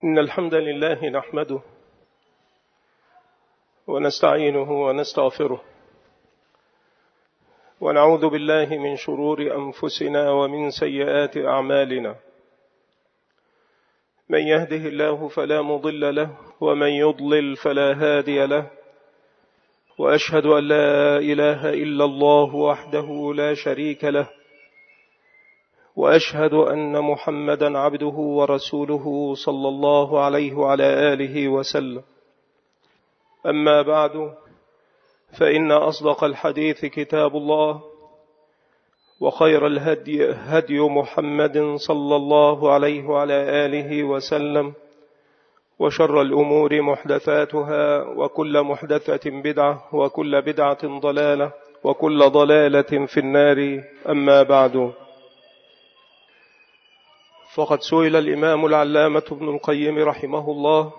إن الحمد لله نحمده ونستعينه ونستغفره ونعوذ بالله من شرور أنفسنا ومن سيئات أعمالنا. من يهده الله فلا مضل له ومن يضلل فلا هادي له، وأشهد أن لا إله إلا الله وحده لا شريك له، وأشهد أن محمدا عبده ورسوله صلى الله عليه وعلى آله وسلم. أما بعد، فإن أصدق الحديث كتاب الله، وخير الهدي هدي محمد صلى الله عليه وعلى آله وسلم، وشر الأمور محدثاتها، وكل محدثة بدعة، وكل بدعة ضلالة، وكل ضلالة في النار. أما بعد، فقد سئل الإمام العلامة ابن القيم رحمه الله: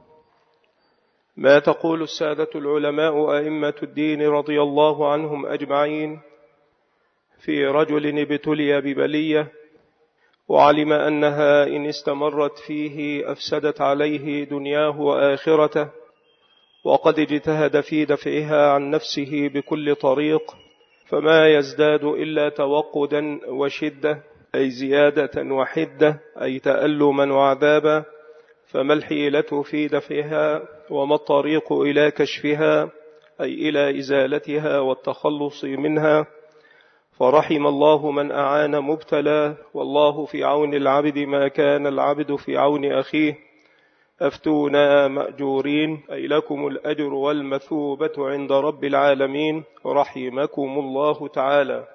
ما تقول السادة العلماء أئمة الدين رضي الله عنهم أجمعين في رجل ابتلي ببلية وعلم أنها إن استمرت فيه أفسدت عليه دنياه وآخرته، وقد اجتهد في دفعها عن نفسه بكل طريق، فما يزداد إلا توقدا وشدة، أي زيادة وحدة، أي تألما وعذابا. فما الحيلة في دفعها، وما الطريق إلى كشفها، أي إلى إزالتها والتخلص منها؟ فرحم الله من أعان مبتلى، والله في عون العبد ما كان العبد في عون أخيه. أفتونا مأجورين، أي لكم الأجر والمثوبة عند رب العالمين، رحمكم الله تعالى.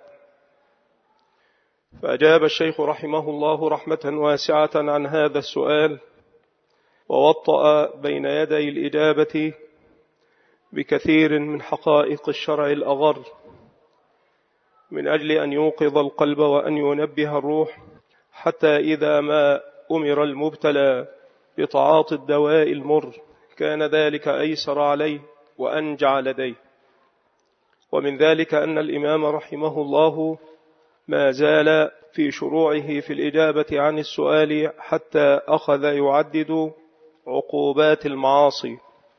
فأجاب الشيخ رحمه الله رحمة واسعة عن هذا السؤال، ووطأ بين يدي الإجابة بكثير من حقائق الشرع الأغر، من أجل أن يوقظ القلب وأن ينبه الروح، حتى إذا ما أمر المبتلى بتعاطي الدواء المر كان ذلك أيسر عليه وأنجع لديه. ومن ذلك أن الإمام رحمه الله ما زال في شروعه في الإجابة عن السؤال حتى أخذ يعدد عقوبات المعاصي،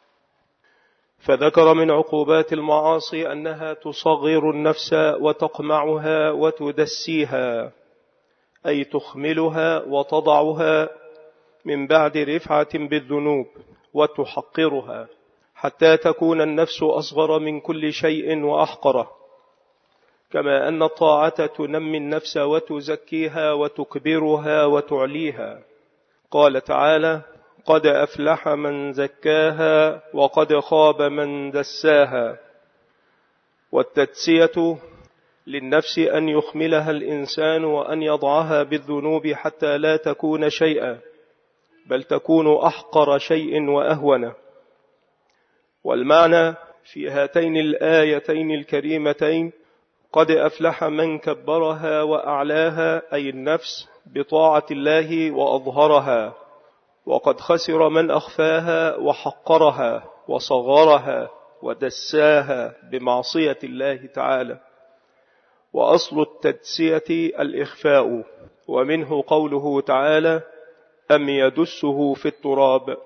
فذكر من عقوبات المعاصي أنها تصغر النفس وتقمعها وتدسيها، أي تخملها وتضعها من بعد رفعة بالذنوب، وتحقرها حتى تكون النفس أصغر من كل شيء وأحقره. كما أن الطاعة تنمي النفس وتزكيها وتكبرها وتعليها. قال تعالى: قد أفلح من زكاها وقد خاب من دساها. والتدسية للنفس أن يخملها الإنسان وأن يضعها بالذنوب حتى لا تكون شيئا، بل تكون أحقر شيء وأهون. والمعنى في هاتين الآيتين الكريمتين: قد أفلح من كبرها وأعلاها، أي النفس بطاعة الله وأظهرها، وقد خسر من أخفاها وحقرها وصغرها ودساها بمعصية الله تعالى. وأصل التدسية الإخفاء، ومنه قوله تعالى: أم يدسه في التراب.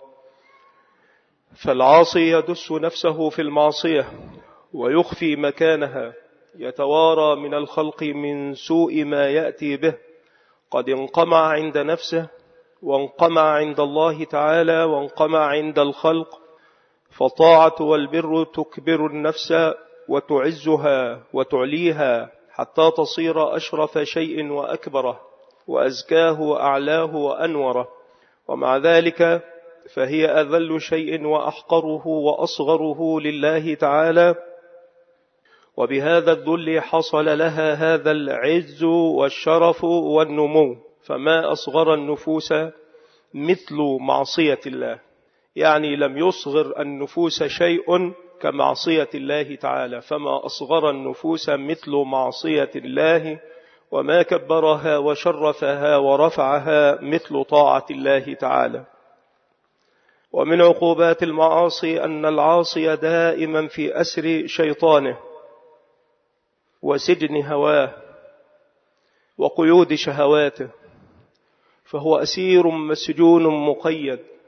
فالعاصي يدس نفسه في المعصية ويخفي مكانها، يتوارى من الخلق من سوء ما يأتي به، قد انقمع عند نفسه، وانقمع عند الله تعالى، وانقمع عند الخلق. فالطاعة والبر تكبر النفس وتعزها وتعليها حتى تصير أشرف شيء وأكبره وأزكاه وأعلاه وأنوره، ومع ذلك فهي أذل شيء وأحقره وأصغره لله تعالى. وبهذا الذل حصل لها هذا العز والشرف والنمو. فما أصغر النفوس مثل معصية الله، يعني لم يصغر النفوس شيء كمعصية الله تعالى. فما أصغر النفوس مثل معصية الله، وما كبرها وشرفها ورفعها مثل طاعة الله تعالى. ومن عقوبات المعاصي أن العاصي دائما في أسر شيطانه وسجن هواه وقيود شهواته، فهو أسير مسجون مقيد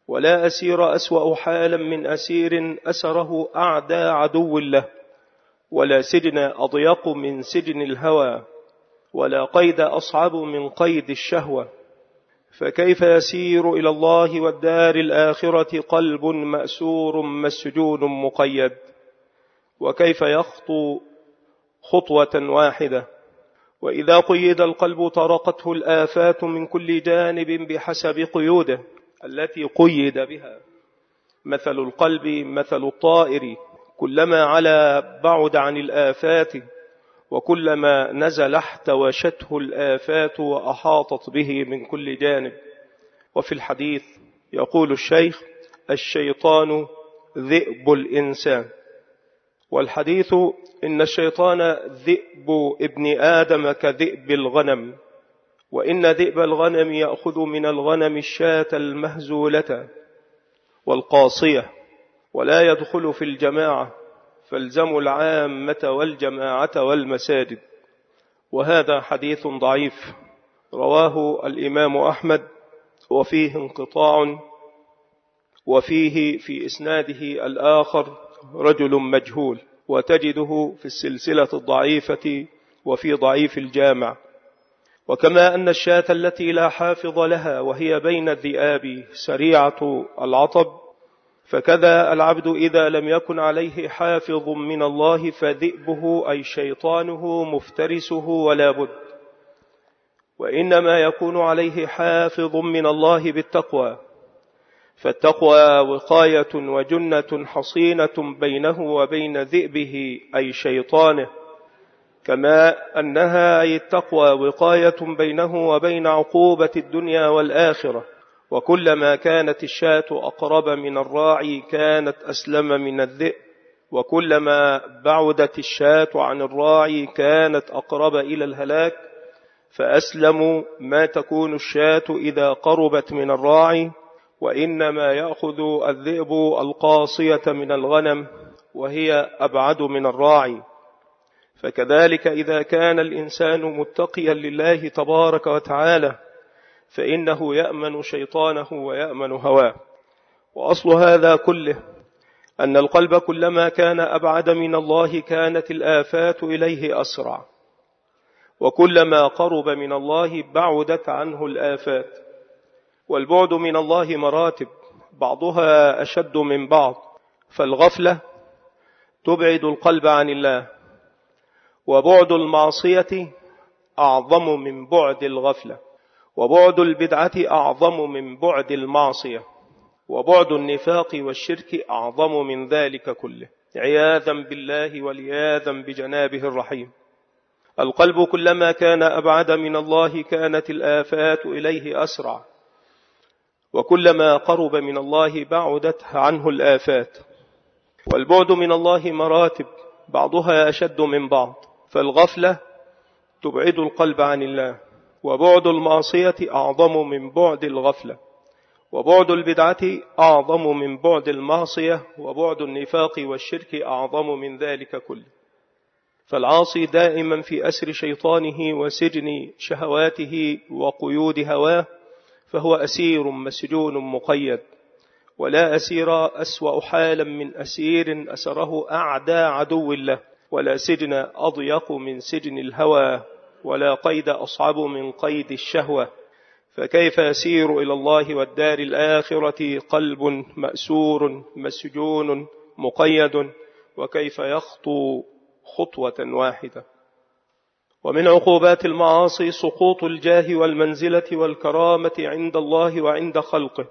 ولا أسير أسوأ حالا من أسير أسره أعدى عدو له، ولا سجن أضيق من سجن الهوى، ولا قيد أصعب من قيد الشهوة. فكيف يسير إلى الله والدار الآخرة قلب مأسور مسجون مقيد؟ وكيف يخطو خطوة واحدة؟ وإذا قيد القلب طرقته الآفات من كل جانب بحسب قيوده التي قيد بها. مثل القلب مثل الطائر، كلما علا بعد عن الآفات، وكلما نزل احتوشته الآفات وأحاطت به من كل جانب. وفي الحديث يقول الشيخ: الشيطان ذئب الإنسان. والحديث: إن الشيطان ذئب ابن آدم كذئب الغنم، وإن ذئب الغنم يأخذ من الغنم الشاة المهزولة والقاصية، ولا يدخل في الجماعة، فالزموا العامة والجماعة والمساجد. وهذا حديث ضعيف رواه الإمام أحمد، وفيه انقطاع، وفيه في إسناده الآخر رجل مجهول، وتجده في السلسلة الضعيفة وفي ضعيف الجامع. وكما أن الشاة التي لا حافظ لها وهي بين الذئاب سريعة العطب، فكذا العبد إذا لم يكن عليه حافظ من الله فذئبه أي شيطانه مفترسه ولا بد. وإنما يكون عليه حافظ من الله بالتقوى، فالتقوى وقاية وجنة حصينة بينه وبين ذئبه أي شيطانه، كما أنها أي التقوى وقاية بينه وبين عقوبة الدنيا والآخرة. وكلما كانت الشاة أقرب من الراعي كانت أسلم من الذئب، وكلما بعدت الشاة عن الراعي كانت أقرب إلى الهلاك، فأسلم ما تكون الشاة إذا قربت من الراعي. وإنما يأخذ الذئب القاصية من الغنم وهي أبعد من الراعي. فكذلك إذا كان الإنسان متقيا لله تبارك وتعالى فإنه يأمن شيطانه ويأمن هواه. وأصل هذا كله أن القلب كلما كان أبعد من الله كانت الآفات إليه أسرع، وكلما قرب من الله بعدت عنه الآفات. والبعد من الله مراتب بعضها أشد من بعض، فالغفلة تبعد القلب عن الله، وبعد المعصية أعظم من بعد الغفلة، وبعد البدعة أعظم من بعد المعصية، وبعد النفاق والشرك أعظم من ذلك كله، عياذا بالله والعياذا بجنابه الرحيم. القلب كلما كان أبعد من الله كانت الآفات إليه أسرع، وكلما قرب من الله بعدت عنه الآفات. والبعد من الله مراتب بعضها أشد من بعض، فالغفلة تبعد القلب عن الله، وبعد المعصية أعظم من بعد الغفلة، وبعد البدعة أعظم من بعد المعصية، وبعد النفاق والشرك أعظم من ذلك كله. فالعاصي دائما في أسر شيطانه وسجن شهواته وقيود هواه، فهو أسير مسجون مقيد. ولا أسير أسوأ حالا من أسير أسره أعدى عدو له، ولا سجن أضيق من سجن الهوى، ولا قيد أصعب من قيد الشهوة. فكيف يسير إلى الله والدار الآخرة قلب مأسور مسجون مقيد؟ وكيف يخطو خطوة واحدة؟ ومن عقوبات المعاصي سقوط الجاه والمنزلة والكرامة عند الله وعند خلقه،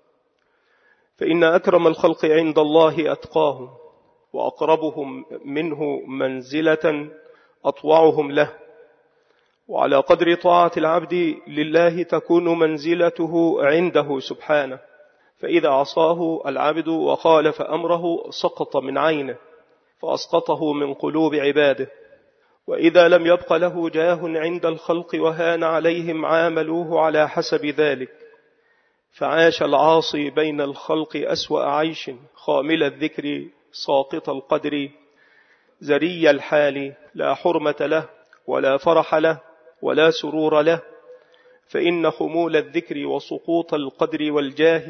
فإن أكرم الخلق عند الله أتقاهم، وأقربهم منه منزلة أطوعهم له. وعلى قدر طاعة العبد لله تكون منزلته عنده سبحانه، فإذا عصاه العبد وخالف أمره سقط من عينه فأسقطه من قلوب عباده. وإذا لم يبق له جاه عند الخلق وهان عليهم عاملوه على حسب ذلك، فعاش العاصي بين الخلق أسوأ عيش، خامل الذكر ساقط القدر، زري الحال، لا حرمة له ولا فرح له ولا سرور له. فإن خمول الذكر وسقوط القدر والجاه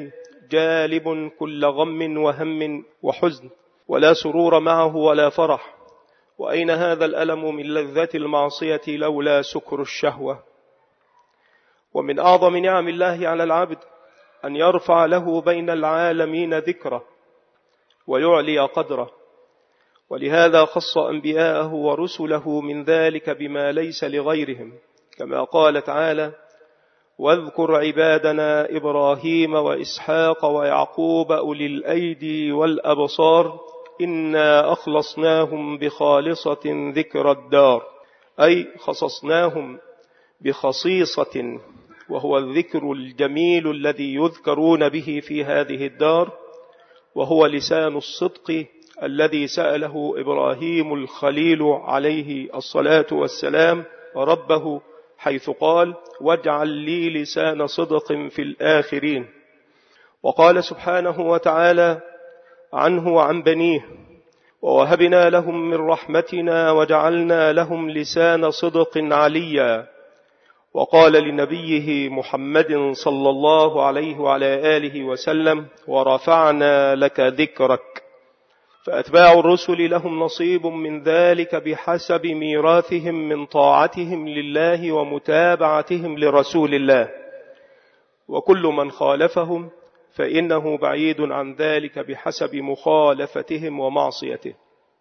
جالب كل غم وهم وحزن، ولا سرور معه ولا فرح. وأين هذا الألم من لذة المعصية لولا سكر الشهوة؟ ومن أعظم نعم الله على العبد أن يرفع له بين العالمين ذكره ويعلي قدره، ولهذا خص أنبياءه ورسله من ذلك بما ليس لغيرهم، كما قال تعالى: واذكر عبادنا إبراهيم وإسحاق ويعقوب أولي الأيدي والأبصار إنا أخلصناهم بخالصة ذكر الدار، أي خصصناهم بخصيصة، وهو الذكر الجميل الذي يذكرون به في هذه الدار، وهو لسان الصدق الذي سأله إبراهيم الخليل عليه الصلاة والسلام ربه، حيث قال: واجعل لي لسان صدق في الآخرين. وقال سبحانه وتعالى عنه وعن بنيه: ووهبنا لهم من رحمتنا وجعلنا لهم لسان صدق عليا. وقال لنبيه محمد صلى الله عليه وعلى آله وسلم: ورفعنا لك ذكرك. فأتباع الرسل لهم نصيب من ذلك بحسب ميراثهم من طاعتهم لله ومتابعتهم لرسول الله، وكل من خالفهم فإنه بعيد عن ذلك بحسب مخالفتهم ومعصيته.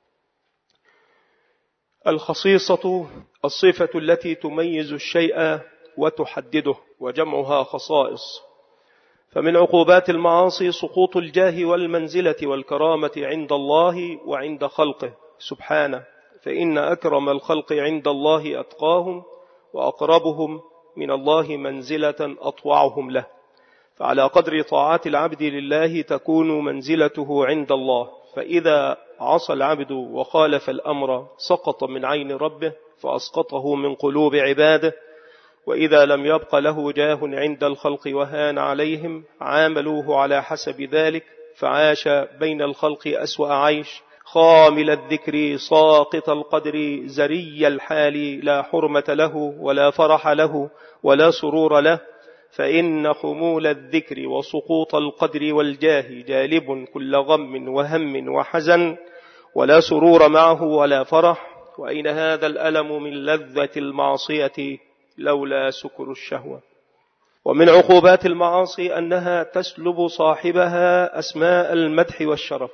الخصيصة الصفة التي تميز الشيء وتحدده، وجمعها خصائص. فمن عقوبات المعاصي سقوط الجاه والمنزلة والكرامة عند الله وعند خلقه سبحانه، فإن أكرم الخلق عند الله أتقاهم، وأقربهم من الله منزلة أطوعهم له. فعلى قدر طاعات العبد لله تكون منزلته عند الله، فإذا عصى العبد وخالف الأمر سقط من عين ربه فأسقطه من قلوب عباده. وإذا لم يبق له جاه عند الخلق وهان عليهم عاملوه على حسب ذلك، فعاش بين الخلق أسوأ عيش، خامل الذكر ساقط القدر زري الحال، لا حرمة له ولا فرح له ولا سرور له. فإن خمول الذكر وسقوط القدر والجاه جالب كل غم وهم وحزن، ولا سرور معه ولا فرح. وأين هذا الألم من لذة المعصية لولا سكر الشهوة؟ ومن عقوبات المعاصي أنها تسلب صاحبها أسماء المدح والشرف،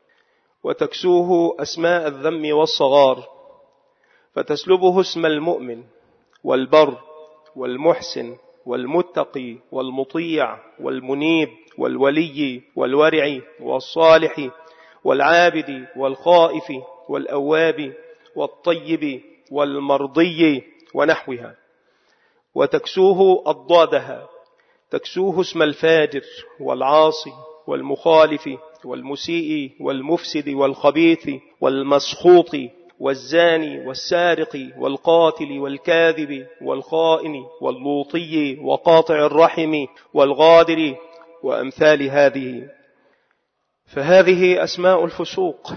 وتكسوه أسماء الذم والصغار، فتسلبه اسم المؤمن والبر والمحسن والمتقي والمطيع والمنيب والولي والورع والصالح والعابد والخائف والأواب والطيب والمرضي ونحوها. وتكسوه أضدادها، تكسوه اسم الفاجر والعاصي والمخالف والمسيء والمفسد والخبيث والمسخوط والزاني والسارق والقاتل والكاذب والخائن واللوطي وقاطع الرحم والغادر وأمثال هذه. فهذه أسماء الفسوق،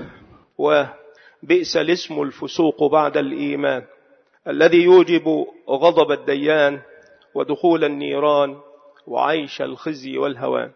وبئس الاسم الفسوق بعد الإيمان الذي يوجب غضب الديان ودخول النيران وعيش الخزي والهوان.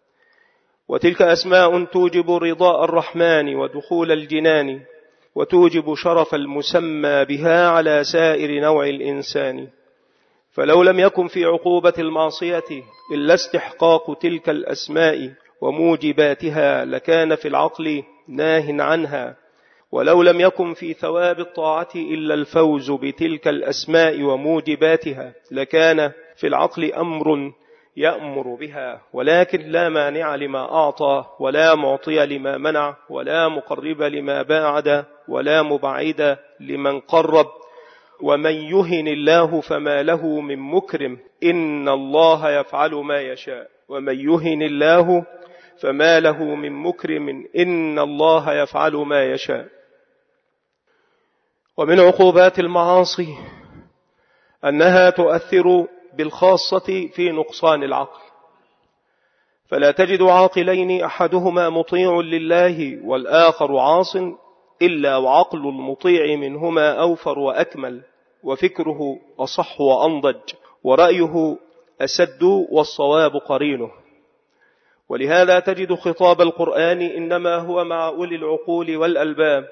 وتلك أسماء توجب رضاء الرحمن ودخول الجنان، وتوجب شرف المسمى بها على سائر نوع الإنسان. فلو لم يكن في عقوبة المعصية إلا استحقاق تلك الأسماء وموجباتها لكان في العقل ناه عنها، ولو لم يكن في ثواب الطاعة إلا الفوز بتلك الأسماء وموجباتها لكان في العقل أمر يأمر بها، ولكن لا مانع لما أعطى ولا معطي لما منع ولا مقرب لما باعد ولا مبعد لمن قرب. ومن يهن الله فما له من مكرم إن الله يفعل ما يشاء. ومن يهن الله فما له من مكرم إن الله يفعل ما يشاء. ومن عقوبات المعاصي أنها تؤثر بالخاصة في نقصان العقل، فلا تجد عاقلين أحدهما مطيع لله والآخر عاص إلا وعقل المطيع منهما أوفر وأكمل، وفكره أصح وأنضج، ورأيه أسد والصواب قرينه. ولهذا تجد خطاب القرآن إنما هو مع أولي العقول والألباب،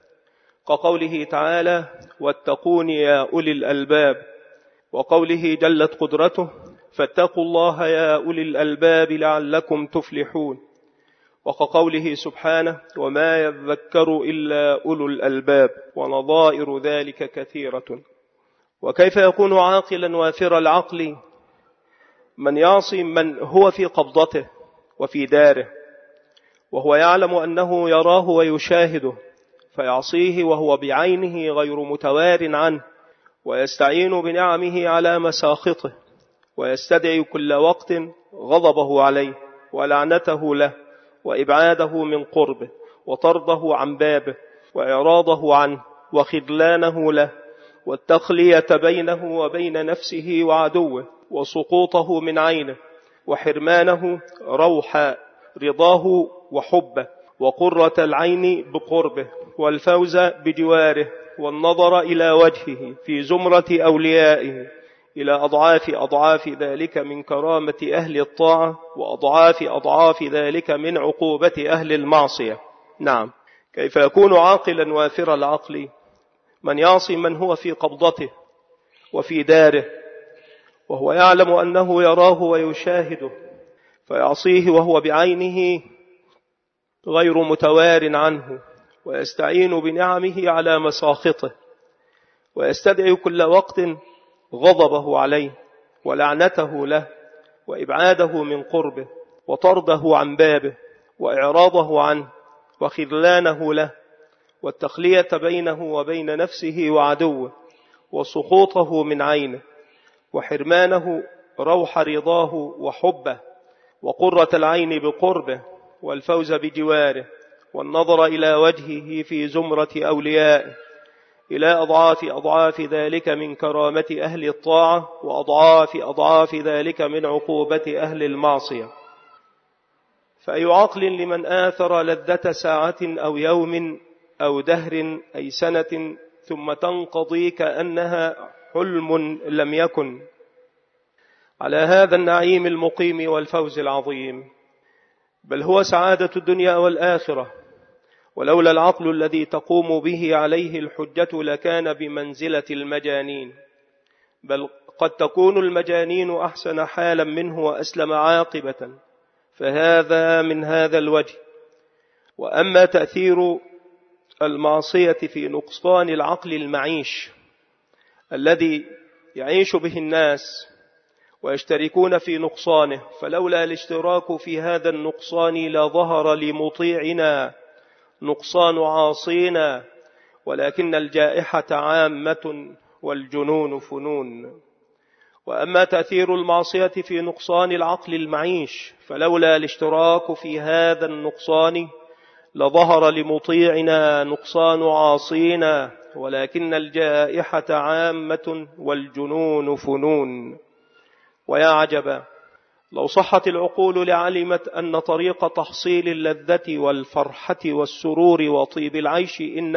كقوله تعالى: واتقون يا أولي الألباب، وقوله جلت قدرته: فاتقوا الله يا أولي الألباب لعلكم تفلحون، وكقوله سبحانه: وما يذكر إلا أولو الألباب، ونظائر ذلك كثيرة. وكيف يكون عاقلا وافر العقل من يعصي من هو في قبضته وفي داره، وهو يعلم أنه يراه ويشاهده، فيعصيه وهو بعينه غير متوار عنه، ويستعين بنعمه على مساخطه، ويستدعي كل وقت غضبه عليه ولعنته له وإبعاده من قربه وطرده عن بابه وإعراضه عنه وخذلانه له والتخلية بينه وبين نفسه وعدوه وسقوطه من عينه وحرمانه روح رضاه وحبه وقرة العين بقربه والفوز بجواره والنظر إلى وجهه في زمرة أوليائه إلى أضعاف ذلك من كرامة أهل الطاعة وأضعاف ذلك من عقوبة أهل المعصية. نعم، كيف يكون عاقلا وافر العقل من يعصي من هو في قبضته وفي داره، وهو يعلم أنه يراه ويشاهده، فيعصيه وهو بعينه غير متوار عنه، ويستعين بنعمه على مساخطه، ويستدعي كل وقت غضبه عليه ولعنته له وإبعاده من قربه وطرده عن بابه وإعراضه عنه وخذلانه له والتخلية بينه وبين نفسه وعدوه وسقوطه من عينه وحرمانه روح رضاه وحبه وقرة العين بقربه والفوز بجواره والنظر إلى وجهه في زمرة أوليائه إلى أضعاف ذلك من كرامة أهل الطاعة وأضعاف ذلك من عقوبة أهل المعصية. فأي عقل لمن آثر لذة ساعة أو يوم أو دهر أي سنة ثم تنقضي كأنها حلم لم يكن، على هذا النعيم المقيم والفوز العظيم، بل هو سعادة الدنيا والآخرة. ولولا العقل الذي تقوم به عليه الحجة لكان بمنزلة المجانين، بل قد تكون المجانين أحسن حالا منه وأسلم عاقبة، فهذا من هذا الوجه. وأما تأثير المعصية في نقصان العقل المعيش الذي يعيش به الناس ويشتركون في نقصانه، فلولا الاشتراك في هذا النقصان لظهر لمطيعنا نقصان عاصينا، ولكن الجائحة عامة والجنون فنون. وأما تأثير المعصية في نقصان العقل المعيش، فلولا الاشتراك في هذا النقصان لظهر لمطيعنا نقصان عاصينا، ولكن الجائحة عامة والجنون فنون. ويا عجبا لو صحت العقول لعلمت أن طريق تحصيل اللذة والفرحة والسرور وطيب العيش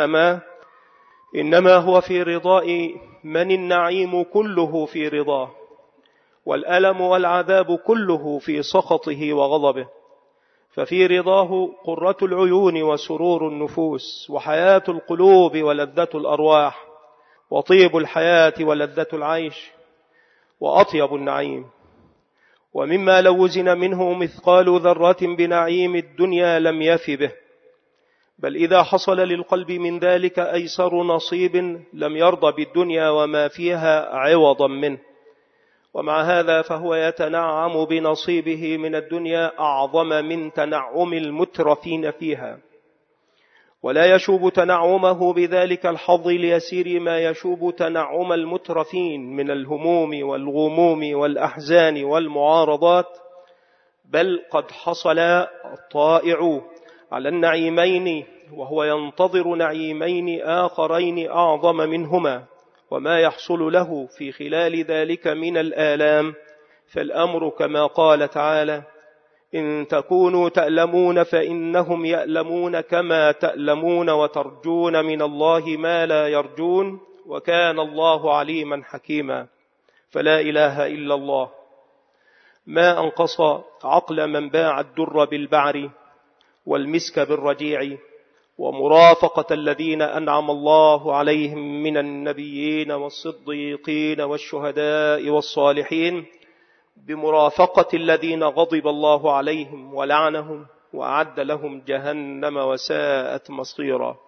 إنما هو في رضاء من النعيم كله في رضاه، والألم والعذاب كله في سخطه وغضبه. ففي رضاه قرة العيون وسرور النفوس وحياة القلوب ولذة الأرواح وطيب الحياة ولذة العيش وأطيب النعيم. ومما لو وزن منه مثقال ذرة بنعيم الدنيا لم يف به، بل إذا حصل للقلب من ذلك أيسر نصيب لم يرضى بالدنيا وما فيها عوضا منه. ومع هذا فهو يتنعم بنصيبه من الدنيا أعظم من تنعم المترفين فيها، ولا يشوب تنعمه بذلك الحظ اليسير ما يشوب تنعم المترفين من الهموم والغموم والأحزان والمعارضات، بل قد حصل الطائع على النعيمين وهو ينتظر نعيمين آخرين أعظم منهما، وما يحصل له في خلال ذلك من الآلام. فالأمر كما قال تعالى: إن تكونوا تألمون فإنهم يألمون كما تألمون وترجون من الله ما لا يرجون وكان الله عليما حكيما. فلا إله إلا الله. ما أنقص عقل من باع الدر بالبعر والمسك بالرجيع، ومرافقة الذين أنعم الله عليهم من النبيين والصديقين والشهداء والصالحين بمرافقة الذين غضب الله عليهم ولعنهم وأعد لهم جهنم وساءت مصيرا.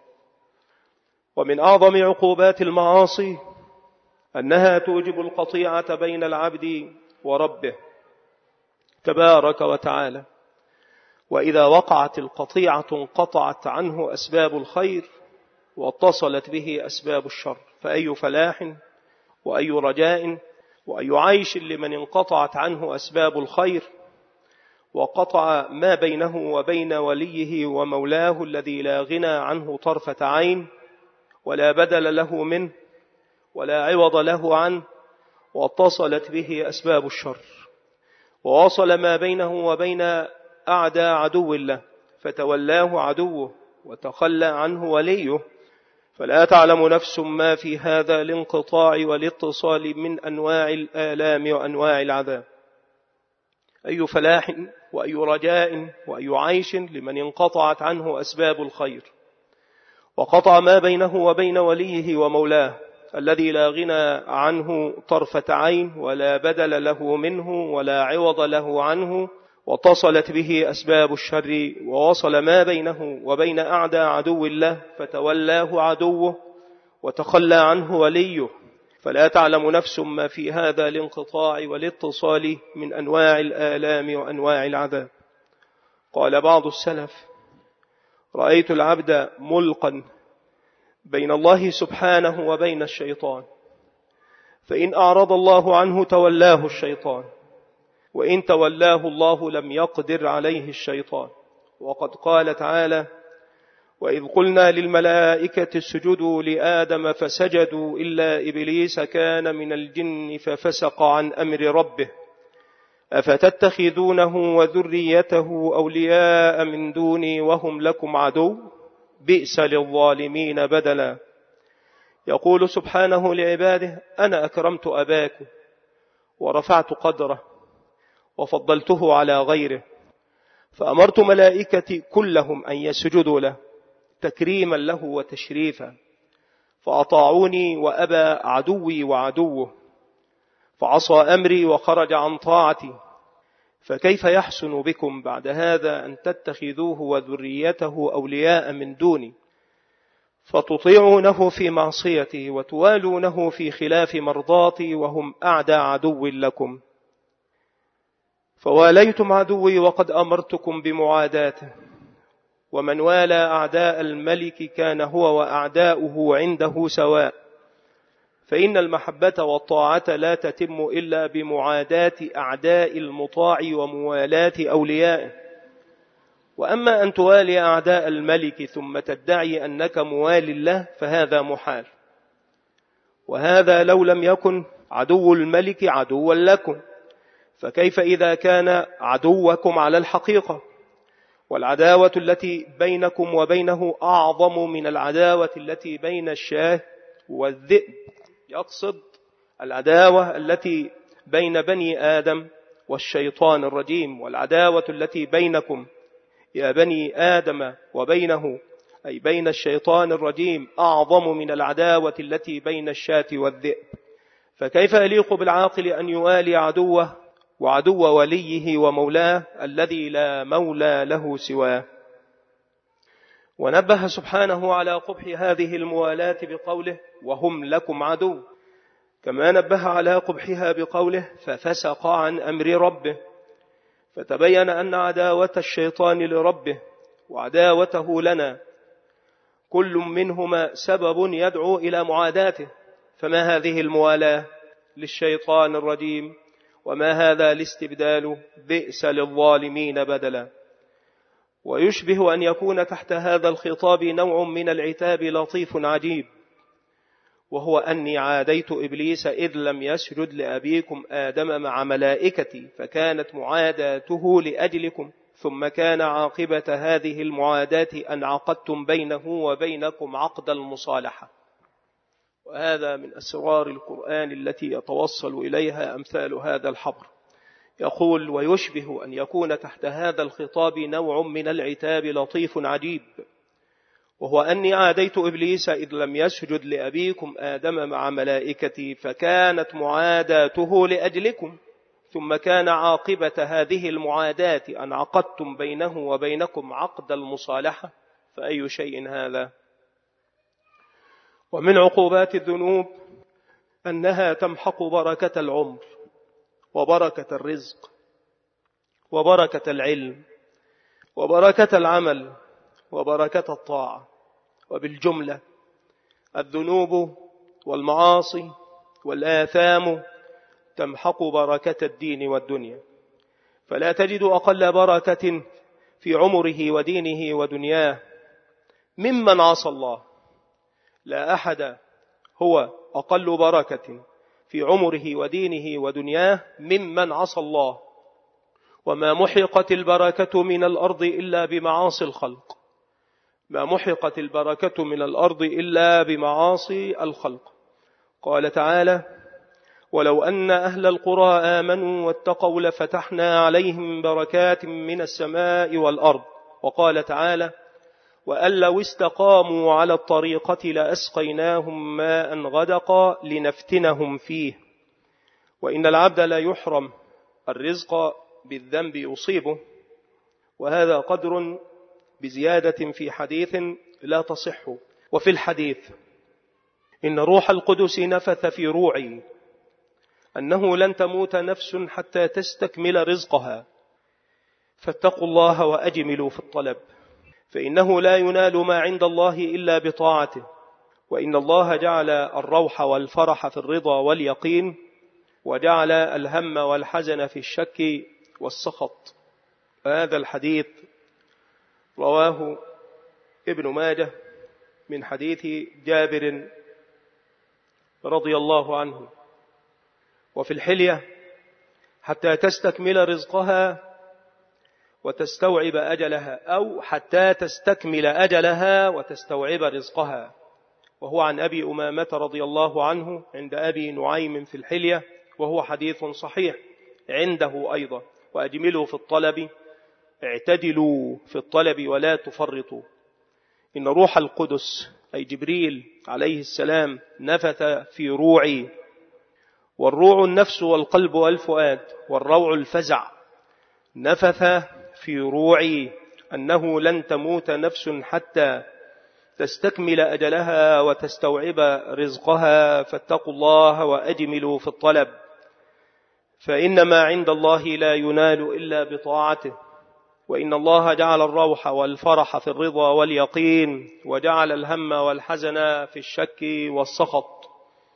ومن أعظم عقوبات المعاصي أنها توجب القطيعة بين العبد وربه تبارك وتعالى، وإذا وقعت القطيعة انقطعت عنه أسباب الخير واتصلت به أسباب الشر، فأي فلاح وأي رجاء وأي عيش لمن انقطعت عنه أسباب الخير وقطع ما بينه وبين وليه ومولاه الذي لا غنى عنه طرفة عين ولا بدل له منه ولا عوض له عنه، واتصلت به أسباب الشر، ووصل ما بينه وبين أعداء عدو الله فتولاه عدوه وتخلى عنه وليه، فلا تعلم نفس ما في هذا الانقطاع والاتصال من أنواع الآلام وأنواع العذاب. أي فلاح وأي رجاء وأي عيش لمن انقطعت عنه أسباب الخير وقطع ما بينه وبين وليه ومولاه الذي لا غنى عنه طرفة عين ولا بدل له منه ولا عوض له عنه، واتصلت به أسباب الشر، ووصل ما بينه وبين أعداء عدو الله فتولاه عدوه وتخلى عنه وليه، فلا تعلم نفس ما في هذا الانقطاع والاتصال من أنواع الآلام وأنواع العذاب. قال بعض السلف: رأيت العبد ملقا بين الله سبحانه وبين الشيطان، فإن أعرض الله عنه تولاه الشيطان، وإن تولاه الله لم يقدر عليه الشيطان. وقد قال تعالى: وإذ قلنا للملائكة اسجدوا لآدم فسجدوا إلا إبليس كان من الجن ففسق عن أمر ربه أفتتخذونه وذريته أولياء من دوني وهم لكم عدو بئس للظالمين بدلا. يقول سبحانه لعباده: أنا أكرمت أباكم ورفعت قدره وفضلته على غيره، فأمرت ملائكتي كلهم أن يسجدوا له تكريما له وتشريفا، فأطاعوني وأبى عدوي وعدوه، فعصى أمري وخرج عن طاعتي، فكيف يحسن بكم بعد هذا أن تتخذوه وذريته أولياء من دوني فتطيعونه في معصيتي وتوالونه في خلاف مرضاتي وهم أعدى عدو لكم. فواليتم عدوي وقد أمرتكم بمعاداته، ومن والى أعداء الملك كان هو وأعداؤه عنده سواء، فإن المحبة والطاعة لا تتم إلا بمعاداة أعداء المطاع وموالاة أوليائه. وأما أن توالي أعداء الملك ثم تدعي أنك موال له فهذا محال، وهذا لو لم يكن عدو الملك عدوا لكم، فكيف إذا كان عدوكم على الحقيقة؟ والعداوة التي بينكم وبينه أعظم من العداوة التي بين الشاه والذئب، يقصد العداوة التي بين بني آدم والشيطان الرجيم، والعداوة التي بينكم يا بني آدم وبينه أي بين الشيطان الرجيم أعظم من العداوة التي بين الشاة والذئب، فكيف يليق بالعاقل أن يوالي عدوه وعدو وليه ومولاه الذي لا مولى له سواه؟ ونبه سبحانه على قبح هذه الموالاة بقوله: وهم لكم عدو، كما نبه على قبحها بقوله: ففسق عن أمر ربه. فتبين أن عداوة الشيطان لربه وعداوته لنا كل منهما سبب يدعو إلى معاداته، فما هذه الموالاة للشيطان الرجيم وما هذا الاستبدال؟ بئس للظالمين بدلا. ويشبه أن يكون تحت هذا الخطاب نوع من العتاب لطيف عجيب، وهو أني عاديت إبليس إذ لم يسجد لأبيكم آدم مع ملائكتي، فكانت معاداته لأجلكم، ثم كان عاقبة هذه المعاداة أن عقدتم بينه وبينكم عقد المصالحة. وهذا من أسرار القرآن التي يتوصل إليها أمثال هذا الحبر. يقول: ويشبه أن يكون تحت هذا الخطاب نوع من العتاب لطيف عجيب، وهو أني عاديت إبليس إذ لم يسجد لأبيكم آدم مع ملائكتي، فكانت معاداته لأجلكم، ثم كان عاقبة هذه المعاداة أن عقدتم بينه وبينكم عقد المصالحة، فأي شيء هذا؟ ومن عقوبات الذنوب أنها تمحق بركة العمر وبركة الرزق وبركة العلم وبركة العمل وبركة الطاعة. وبالجملة الذنوب والمعاصي والآثام تمحق بركة الدين والدنيا، فلا تجد أقل بركة في عمره ودينه ودنياه ممن عصى الله. لا أحد هو أقل بركة في عمره ودينه ودنياه ممن عصى الله. وما محقت البركة من الأرض إلا بمعاصي الخلق، ما محقت البركة من الأرض إلا بمعاصي الخلق. قال تعالى: ولو أن أهل القرى آمنوا واتقوا لفتحنا عليهم بركات من السماء والأرض. وقال تعالى: وأن لو استقاموا على الطريقة لأسقيناهم ماء غدقا لنفتنهم فيه. وإن العبد لا يحرم الرزق بالذنب يصيبه، وهذا قدر بزيادة في حديث لا تصح. وفي الحديث: إن روح القدس نفث في روعي أنه لن تموت نفس حتى تستكمل رزقها، فاتقوا الله وأجملوا في الطلب، فإنه لا ينال ما عند الله إلا بطاعته. وإن الله جعل الروح والفرح في الرضا واليقين، وجعل الهم والحزن في الشك والسخط. هذا الحديث رواه ابن ماجه من حديث جابر رضي الله عنه. وفي الحلية: حتى تستكمل رزقها وتستوعب أجلها، أو حتى تستكمل أجلها وتستوعب رزقها. وهو عن أبي أمامة رضي الله عنه عند أبي نعيم في الحلية، وهو حديث صحيح عنده أيضا. وأجملوا في الطلب، اعتدلوا في الطلب ولا تفرطوا. إن روح القدس أي جبريل عليه السلام نفث في روعي، والروع النفس والقلب والفؤاد، والروع الفزع. نفث في روعي أنه لن تموت نفس حتى تستكمل أجلها وتستوعب رزقها، فاتقوا الله وأجملوا في الطلب، فإن ما عند الله لا ينال إلا بطاعته. وإن الله جعل الروح والفرح في الرضا واليقين، وجعل الهم والحزن في الشك والسخط.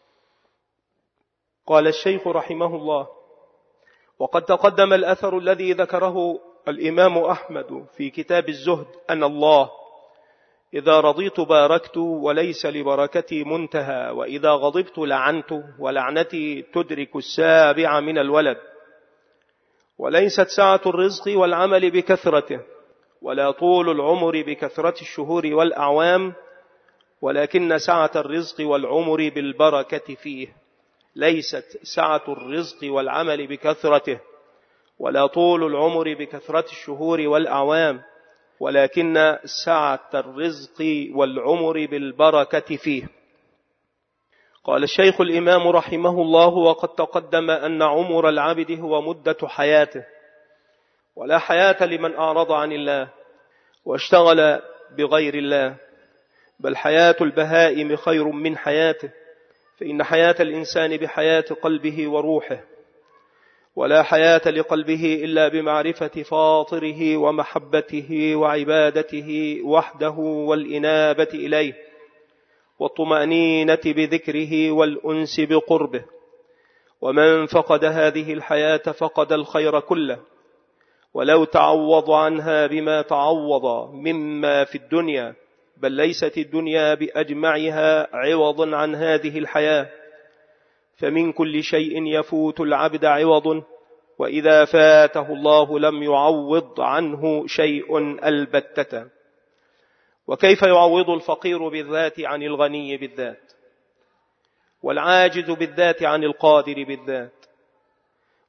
قال الشيخ رحمه الله: وقد تقدم الأثر الذي ذكره الإمام أحمد في كتاب الزهد أن الله إذا رضيت باركت وليس لبركتي منتهى، وإذا غضبت لعنت ولعنتي تدرك السابع من الولد. وليست سعة الرزق والعمل بكثرته، ولا طول العمر بكثرة الشهور والأعوام، ولكن سعة الرزق والعمر بالبركة فيه. ليست سعة الرزق والعمل بكثرته، ولا طول العمر بكثرة الشهور والأعوام، ولكن سعة الرزق والعمر بالبركة فيه. قال الشيخ الإمام رحمه الله: وقد تقدم أن عمر العبد هو مدة حياته، ولا حياة لمن أعرض عن الله واشتغل بغير الله، بل حياة البهائم خير من حياته، فإن حياة الإنسان بحياة قلبه وروحه، ولا حياة لقلبه إلا بمعرفة فاطره ومحبته وعبادته وحده والإنابة إليه والطمأنينة بذكره والأنس بقربه. ومن فقد هذه الحياة فقد الخير كله، ولو تعوض عنها بما تعوض مما في الدنيا، بل ليست الدنيا بأجمعها عوض عن هذه الحياة، فمن كل شيء يفوت العبد عوض، وإذا فاته الله لم يعوض عنه شيء البتة. وكيف يعوض الفقير بالذات عن الغني بالذات، والعاجز بالذات عن القادر بالذات،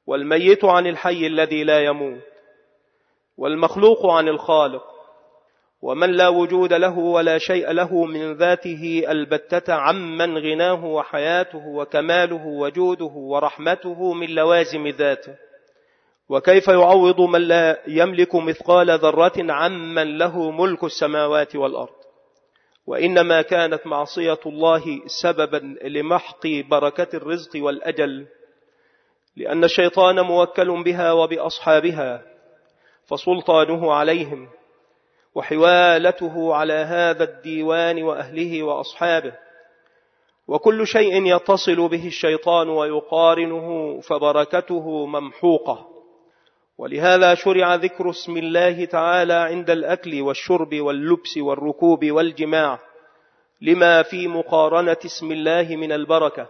والميت عن الحي الذي لا يموت، والمخلوق عن الخالق، ومن لا وجود له ولا شيء له من ذاته البتة عمن غناه وحياته وكماله وجوده ورحمته من لوازم ذاته. وكيف يعوض من لا يملك مثقال ذرة عمن له ملك السماوات والأرض؟ وإنما كانت معصية الله سببا لمحق بركة الرزق والأجل، لأن الشيطان موكل بها وبأصحابها، فسلطانه عليهم وحوالته على هذا الديوان وأهله وأصحابه. وكل شيء يتصل به الشيطان ويقارنه فبركته ممحوقة. ولهذا شرع ذكر اسم الله تعالى عند الأكل والشرب واللبس والركوب والجماع، لما في مقارنة اسم الله من البركة.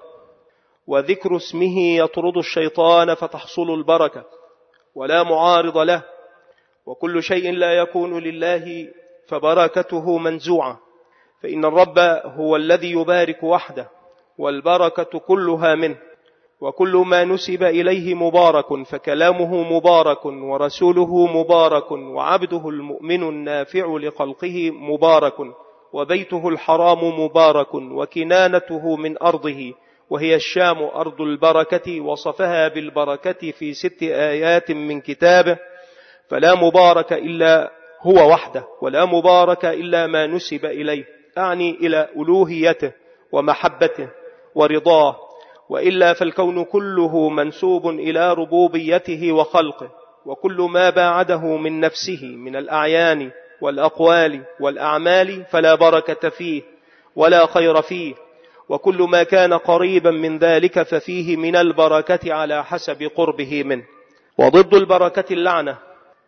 وذكر اسمه يطرد الشيطان فتحصل البركة ولا معارض له. وكل شيء لا يكون لله فبركته منزوعة، فإن الرب هو الذي يبارك وحده، والبركة كلها منه. وكل ما نسب إليه مبارك، فكلامه مبارك، ورسوله مبارك، وعبده المؤمن النافع لخلقه مبارك، وبيته الحرام مبارك، وكنانته من أرضه وهي الشام أرض البركة، وصفها بالبركة في 6 آيات من كتابه. فلا مبارك إلا هو وحده، ولا مبارك إلا ما نسب إليه، أعني إلى ألوهيته ومحبته ورضاه، وإلا فالكون كله منسوب إلى ربوبيته وخلقه. وكل ما باعده من نفسه من الأعيان والأقوال والأعمال فلا بركة فيه ولا خير فيه. وكل ما كان قريبا من ذلك ففيه من البركة على حسب قربه منه. وضد البركة اللعنة،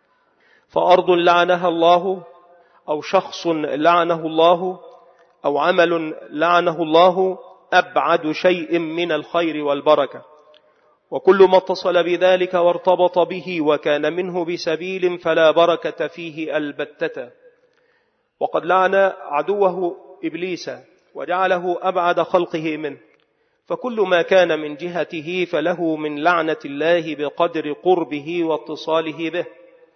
فأرض لعنها الله، أو شخص لعنه الله، أو عمل لعنه الله أبعد شيء من الخير والبركة. وكل ما اتصل بذلك وارتبط به وكان منه بسبيل فلا بركة فيه البتة. وقد لعن عدوه إبليس وجعله أبعد خلقه منه، فكل ما كان من جهته فله من لعنة الله بقدر قربه واتصاله به.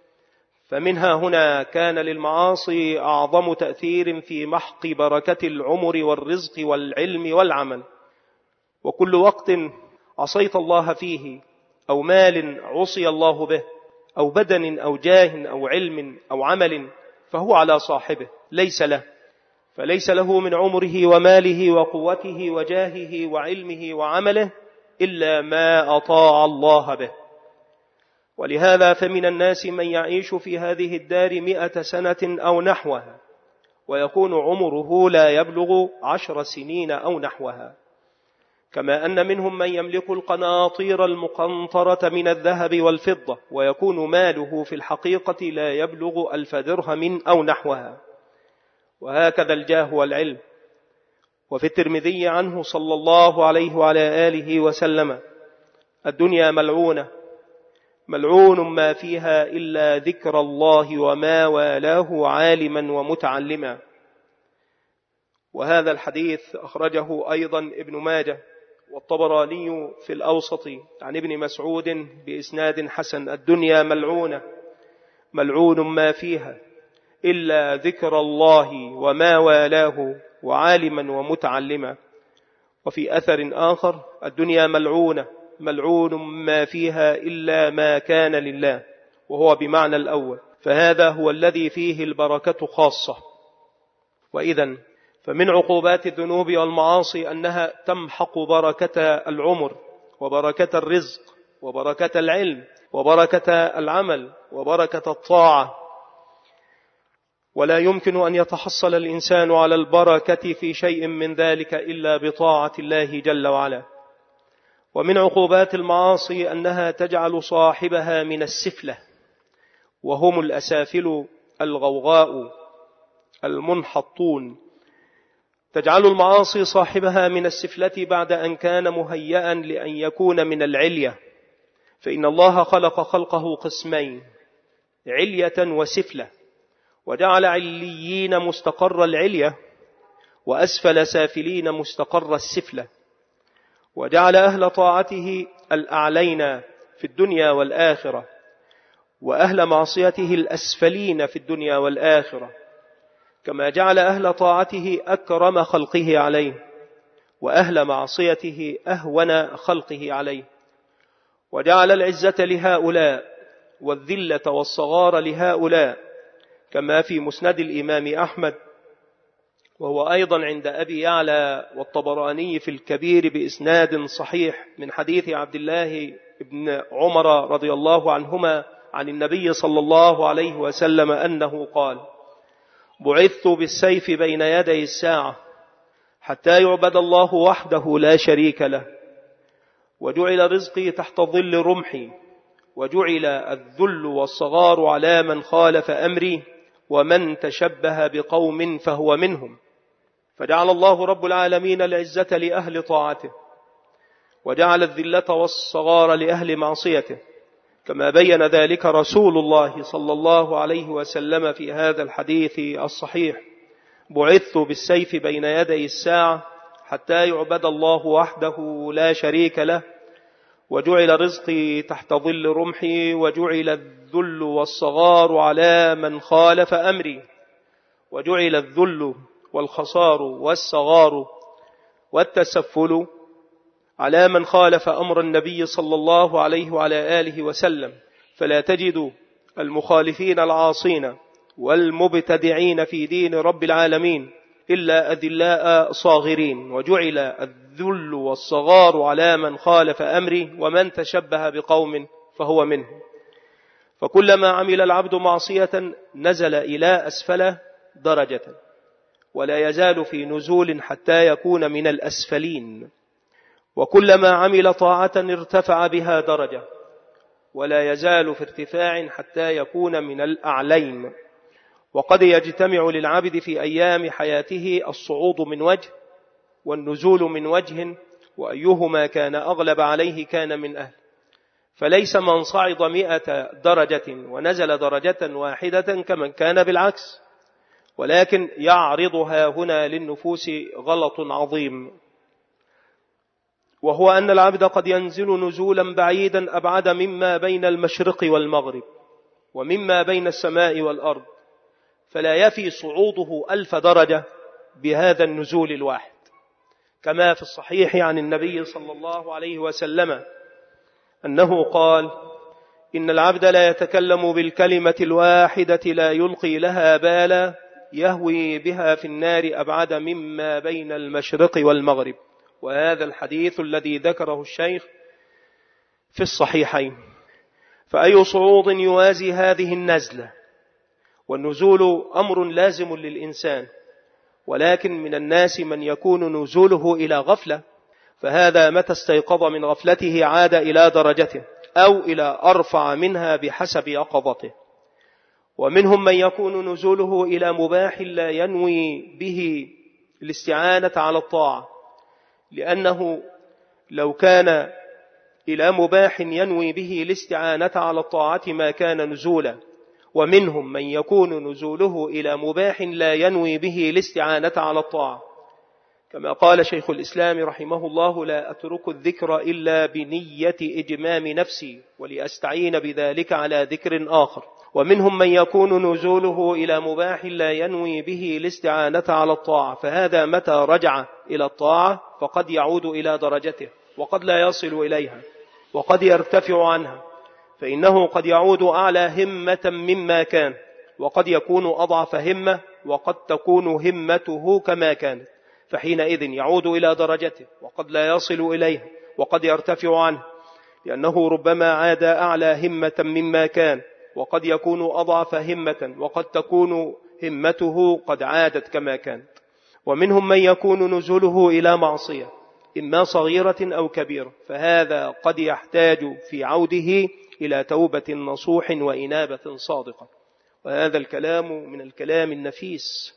فمنها هنا كان للمعاصي أعظم تأثير في محق بركة العمر والرزق والعلم والعمل. وكل وقت عصيت الله فيه، أو مال عصي الله به، أو بدن أو جاه أو علم أو عمل، فهو على صاحبه ليس له، فليس له من عمره وماله وقوته وجاهه وعلمه وعمله إلا ما أطاع الله به. ولهذا فمن الناس من يعيش في هذه الدار 100 سنة أو نحوها، ويكون عمره لا يبلغ 10 سنين أو نحوها. كما أن منهم من يملك القناطير المقنطرة من الذهب والفضة، ويكون ماله في الحقيقة لا يبلغ 1000 درهم أو نحوها. وهكذا الجاه والعلم. وفي الترمذي عنه صلى الله عليه وعلى آله وسلم: الدنيا ملعونة، ملعون ما فيها إلا ذكر الله وما والاه عالما ومتعلما. وهذا الحديث أخرجه أيضا ابن ماجه والطبراني في الأوسط عن ابن مسعود بإسناد حسن: الدنيا ملعونة، ملعون ما فيها إلا ذكر الله وما والاه وعالما ومتعلما. وفي أثر آخر: الدنيا ملعونة، ملعون ما فيها إلا ما كان لله، وهو بمعنى الأول، فهذا هو الذي فيه البركة خاصة. وإذن فمن عقوبات الذنوب والمعاصي أنها تمحق بركة العمر وبركة الرزق وبركة العلم وبركة العمل وبركة الطاعة. ولا يمكن أن يتحصل الإنسان على البركة في شيء من ذلك إلا بطاعة الله جل وعلا. ومن عقوبات المعاصي أنها تجعل صاحبها من السفلة، وهم الأسافل الغوغاء المنحطون. تجعل المعاصي صاحبها من السفلة بعد أن كان مهيئا لأن يكون من العلية، فإن الله خلق خلقه قسمين: علية وسفلة، وجعل عليين مستقر العلية، وأسفل سافلين مستقر السفلة، وجعل أهل طاعته الأعلين في الدنيا والآخرة، وأهل معصيته الأسفلين في الدنيا والآخرة، كما جعل أهل طاعته أكرم خلقه عليه، وأهل معصيته أهون خلقه عليه، وجعل العزة لهؤلاء والذلة والصغار لهؤلاء، كما في مسند الإمام أحمد، وهو أيضا عند أبي يعلى والطبراني في الكبير بإسناد صحيح من حديث عبد الله بن عمر رضي الله عنهما عن النبي صلى الله عليه وسلم أنه قال: بعثت بالسيف بين يدي الساعة حتى يعبد الله وحده لا شريك له، وجعل رزقي تحت ظل رمحي، وجعل الذل والصغار على من خالف أمري، ومن تشبه بقوم فهو منهم. فجعل الله رب العالمين العزة لأهل طاعته، وجعل الذلة والصغار لأهل معصيته، كما بين ذلك رسول الله صلى الله عليه وسلم في هذا الحديث الصحيح: بعثت بالسيف بين يدي الساعة حتى يعبد الله وحده لا شريك له، وجعل رزقي تحت ظل رمحي، وجعل الذل والصغار على من خالف أمري، وجعل الذل والخصار والصغار والتسفل على من خالف أمر النبي صلى الله عليه وعلى آله وسلم. فلا تجد المخالفين العاصين والمبتدعين في دين رب العالمين إلا أذلاء صاغرين، وجعل الذل والصغار على من خالف أمري، ومن تشبه بقوم فهو منه. فكلما عمل العبد معصية نزل إلى أسفل درجة، ولا يزال في نزول حتى يكون من الأسفلين، وكلما عمل طاعة ارتفع بها درجة، ولا يزال في ارتفاع حتى يكون من الأعلين. وقد يجتمع للعبد في أيام حياته الصعود من وجه والنزول من وجه، وأيهما كان أغلب عليه كان من أهل. فليس من صعد 100 درجة ونزل درجة واحدة كمن كان بالعكس، ولكن يعرضها هنا للنفوس غلط عظيم، وهو أن العبد قد ينزل نزولا بعيدا أبعد مما بين المشرق والمغرب، ومما بين السماء والأرض، فلا يفي صعوده 1000 درجة بهذا النزول الواحد، كما في الصحيح عن النبي صلى الله عليه وسلم أنه قال: إن العبد لا يتكلم بالكلمة الواحدة لا يلقي لها بالا يهوي بها في النار أبعد مما بين المشرق والمغرب. وهذا الحديث الذي ذكره الشيخ في الصحيحين. فأي صعود يوازي هذه النزلة؟ والنزول أمر لازم للإنسان، ولكن من الناس من يكون نزوله إلى غفلة، فهذا متى استيقظ من غفلته عاد إلى درجته أو إلى أرفع منها بحسب يقظته. ومنهم من يكون نزوله إلى مباح لا ينوي به الاستعانة على الطاعة، لأنه لو كان إلى مباح ينوي به الاستعانة على الطاعة ما كان نزولا. ومنهم من يكون نزوله إلى مباح لا ينوي به الاستعانة على الطاعة، كما قال شيخ الإسلام رحمه الله: لا أترك الذكر إلا بنية إجمام نفسي ولأستعين بذلك على ذكر آخر. ومنهم من يكون نزوله إلى مباح لا ينوي به الاستعانة على الطاعة، فهذا متى رجع إلى الطاعة فقد يعود إلى درجته، وقد لا يصل إليها، وقد يرتفع عنها، فإنه قد يعود أعلى همة مما كان، وقد يكون أضعف همة، وقد تكون همته كما كانت، فحينئذ يعود إلى درجته، وقد لا يصل إليها، وقد يرتفع عنه، لأنه ربما عاد أعلى همة مما كان، وقد يكون أضعف همة، وقد تكون همته قد عادت كما كانت. ومنهم من يكون نزوله إلى معصية إما صغيرة أو كبيرة، فهذا قد يحتاج في عوده إلى توبة نصوح وإنابة صادقة. وهذا الكلام من الكلام النفيس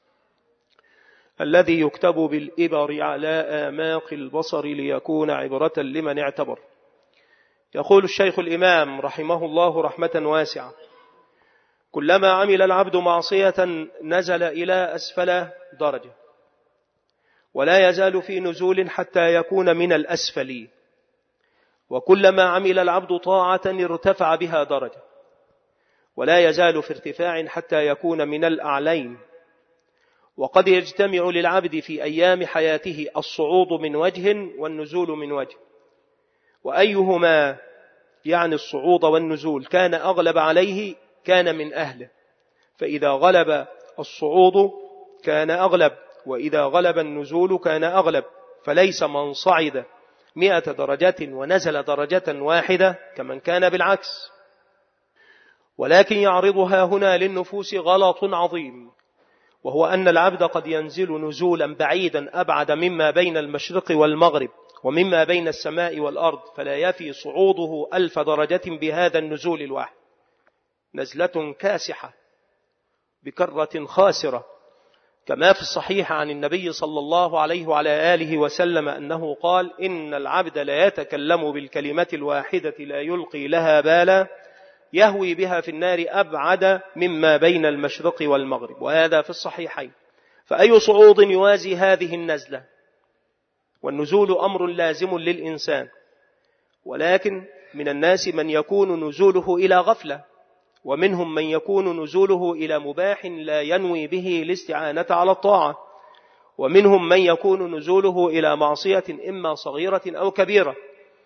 الذي يكتب بالإبر على آماق البصر ليكون عبرة لمن اعتبر. يقول الشيخ الإمام رحمه الله رحمة واسعة: كلما عمل العبد معصية نزل إلى أسفل درجة، ولا يزال في نزول حتى يكون من الأسفل، وكلما عمل العبد طاعة ارتفع بها درجة، ولا يزال في ارتفاع حتى يكون من الأعلين. وقد يجتمع للعبد في أيام حياته الصعود من وجه والنزول من وجه، وأيهما يعني الصعود والنزول كان أغلب عليه كان من أهله، فإذا غلب الصعود كان أغلب، وإذا غلب النزول كان أغلب، فليس من صعد 100 درجة ونزل درجة واحدة كمن كان بالعكس. ولكن يعرضها هنا للنفوس غلط عظيم، وهو أن العبد قد ينزل نزولا بعيدا أبعد مما بين المشرق والمغرب ومما بين السماء والأرض، فلا يفي صعوده 1000 درجة بهذا النزول الواحد، نزلة كاسحة بكرة خاسرة، كما في الصحيح عن النبي صلى الله عليه وعلى آله وسلم أنه قال: إن العبد لا يتكلم بالكلمة الواحدة لا يلقي لها بالا يهوي بها في النار أبعد مما بين المشرق والمغرب، وهذا في الصحيحين. فأي صعود يوازي هذه النزلة؟ والنزول أمر لازم للإنسان، ولكن من الناس من يكون نزوله إلى غفلة، ومنهم من يكون نزوله إلى مباح لا ينوي به الاستعانة على الطاعة، ومنهم من يكون نزوله إلى معصية إما صغيرة أو كبيرة.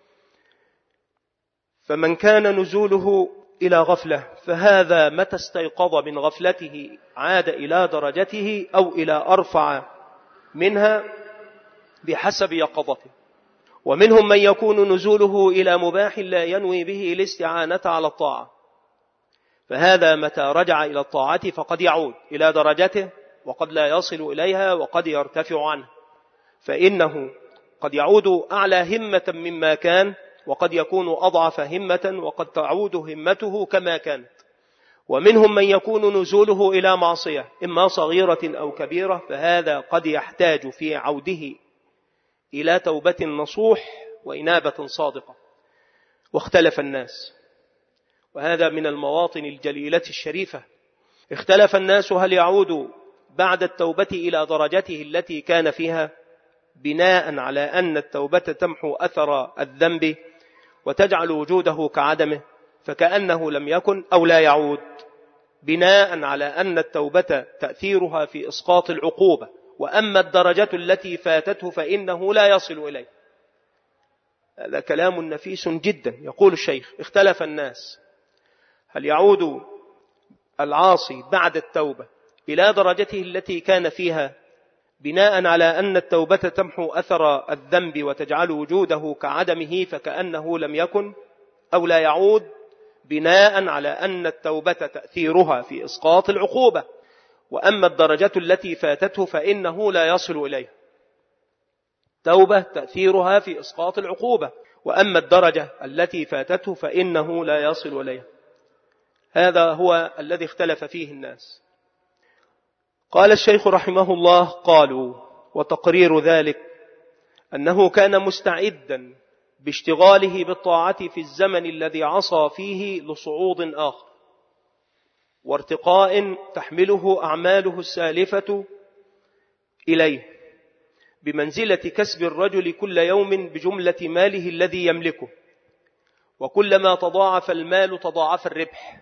فمن كان نزوله إلى غفلة فهذا متى استيقظ من غفلته عاد إلى درجته أو إلى أرفع منها بحسب يقظته. ومنهم من يكون نزوله إلى مباح لا ينوي به الاستعانة على الطاعة، فهذا متى رجع إلى الطاعة فقد يعود إلى درجته، وقد لا يصل إليها وقد يرتفع عنه، فإنه قد يعود أعلى همة مما كان، وقد يكون أضعف همة، وقد تعود همته كما كانت. ومنهم من يكون نزوله إلى معصية إما صغيرة أو كبيرة، فهذا قد يحتاج في عوده إلى توبة نصوح وإنابة صادقة. واختلف الناس، وهذا من المواطن الجليلة الشريفة، اختلف الناس هل يعود بعد التوبة إلى درجته التي كان فيها بناء على أن التوبة تمحو أثر الذنب وتجعل وجوده كعدمه فكأنه لم يكن، أو لا يعود بناء على أن التوبة تأثيرها في إسقاط العقوبة، وأما الدرجة التي فاتته فإنه لا يصل إليه. هذا كلام نفيس جدا. يقول الشيخ: اختلف الناس هل يعود العاصي بعد التوبة إلى درجته التي كان فيها بناء على أن التوبة تمحو أثر الذنب وتجعل وجوده كعدمه فكأنه لم يكن، أو لا يعود بناء على أن التوبة تأثيرها في إسقاط العقوبة، وأما الدرجة التي فاتته فإنه لا يصل إليها. توبة تأثيرها في إسقاط العقوبة، وأما الدرجة التي فاتته فإنه لا يصل إليها. هذا هو الذي اختلف فيه الناس. قال الشيخ رحمه الله: قالوا: وتقرير ذلك أنه كان مستعدا باشتغاله بالطاعة في الزمن الذي عصى فيه لصعود آخر وارتقاء تحمله أعماله السالفة إليه، بمنزلة كسب الرجل كل يوم بجملة ماله الذي يملكه، وكلما تضاعف المال تضاعف الربح،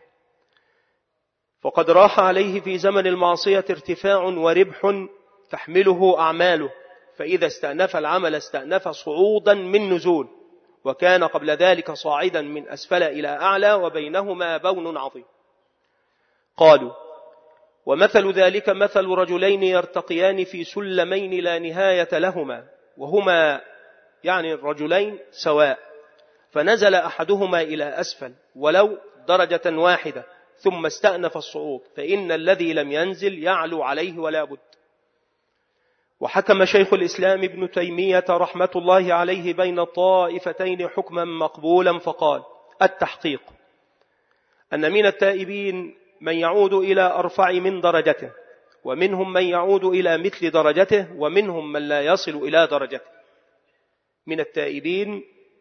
فقد راح عليه في زمن المعصية ارتفاع وربح تحمله أعماله، فإذا استأنف العمل استأنف صعودا من نزول، وكان قبل ذلك صاعدا من أسفل إلى أعلى وبينهما بون عظيم. قالوا: ومثل ذلك مثل رجلين يرتقيان في سلمين لا نهاية لهما، وهما يعني الرجلين سواء، فنزل أحدهما إلى أسفل ولو درجة واحدة ثم استأنف الصعود، فإن الذي لم ينزل يعلو عليه ولا بد. وحكم شيخ الإسلام ابن تيمية رحمة الله عليه بين الطائفتين حكما مقبولا، فقال: التحقيق أن من التائبين من يعود إلى أرفع من درجته، ومنهم من يعود إلى مثل درجته، ومنهم من لا يصل إلى درجته. من التائبين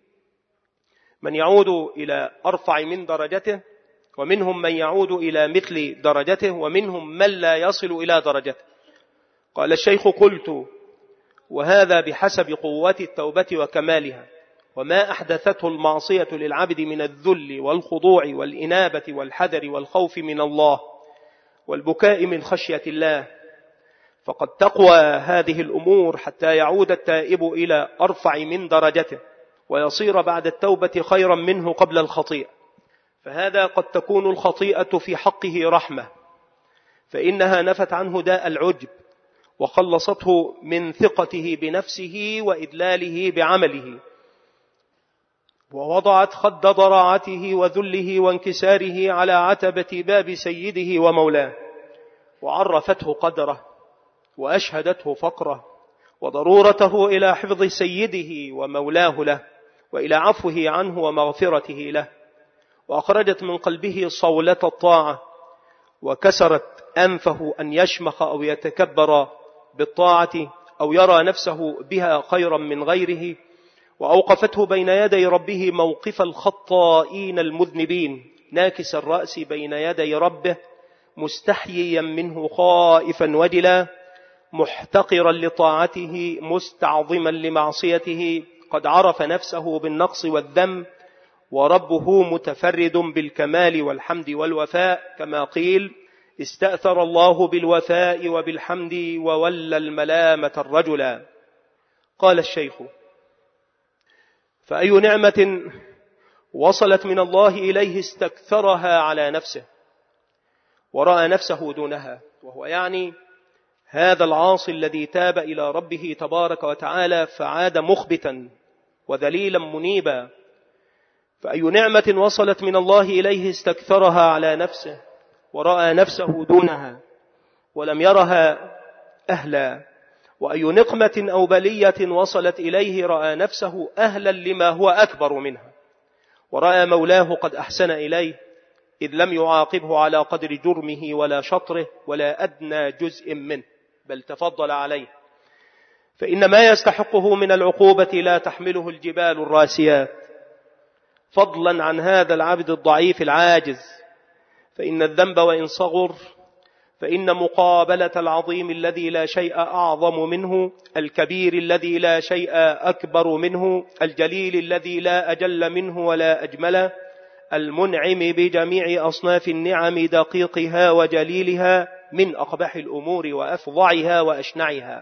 من يعود إلى أرفع من درجته، ومنهم من يعود إلى مثل درجته، ومنهم من لا يصل إلى درجته. قال الشيخ: قلت: وهذا بحسب قوة التوبة وكمالها، وما أحدثته المعصية للعبد من الذل والخضوع والإنابة والحذر والخوف من الله والبكاء من خشية الله، فقد تقوى هذه الأمور حتى يعود التائب إلى أرفع من درجته ويصير بعد التوبة خيرا منه قبل الخطيئة. فهذا قد تكون الخطيئة في حقه رحمة، فإنها نفت عنه داء العجب وخلصته من ثقته بنفسه وإدلاله بعمله، ووضعت خد ضراعته وذله وانكساره على عتبة باب سيده ومولاه، وعرفته قدره وأشهدته فقره وضرورته إلى حفظ سيده ومولاه له وإلى عفوه عنه ومغفرته له، وأخرجت من قلبه صولة الطاعة وكسرت أنفه أن يشمخ أو يتكبر بالطاعة أو يرى نفسه بها خيرا من غيره، وأوقفته بين يدي ربه موقف الخطائين المذنبين ناكس الرأس بين يدي ربه مستحييا منه خائفا وجلا محتقرا لطاعته مستعظما لمعصيته، قد عرف نفسه بالنقص والذنب وربه متفرد بالكمال والحمد والوفاء، كما قيل استأثر الله بالوفاء وبالحمد وولى الملامة الرجلا. قال الشيخ: فأي نعمة وصلت من الله إليه استكثرها على نفسه ورأى نفسه دونها، وهو يعني هذا العاصي الذي تاب إلى ربه تبارك وتعالى فعاد مخبتا وذليلا منيبا. فأي نعمة وصلت من الله إليه استكثرها على نفسه ورأى نفسه دونها ولم يرها أهلا، وأي نقمة أو بلية وصلت إليه رأى نفسه أهلا لما هو أكبر منها، ورأى مولاه قد أحسن إليه إذ لم يعاقبه على قدر جرمه ولا شطره ولا أدنى جزء منه، بل تفضل عليه، فإن ما يستحقه من العقوبة لا تحمله الجبال الراسيات، فضلا عن هذا العبد الضعيف العاجز. فإن الذنب وإن صغر فإن مقابلة العظيم الذي لا شيء أعظم منه، الكبير الذي لا شيء أكبر منه، الجليل الذي لا أجل منه ولا أجمل، المنعم بجميع أصناف النعم دقيقها وجليلها من أقبح الأمور وأفظعها وأشنعها.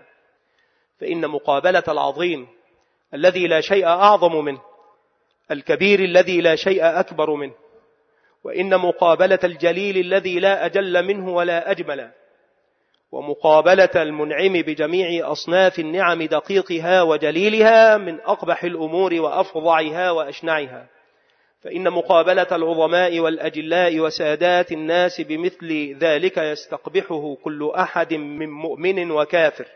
فإن مقابلة العظيم الذي لا شيء أعظم منه، الكبير الذي لا شيء أكبر منه، وإن مقابلة الجليل الذي لا أجل منه ولا أجمل، ومقابلة المنعم بجميع أصناف النعم دقيقها وجليلها من أقبح الأمور وأفظعها وأشنعها. فإن مقابلة العظماء والأجلاء وسادات الناس بمثل ذلك يستقبحه كل أحد من مؤمن وكافر،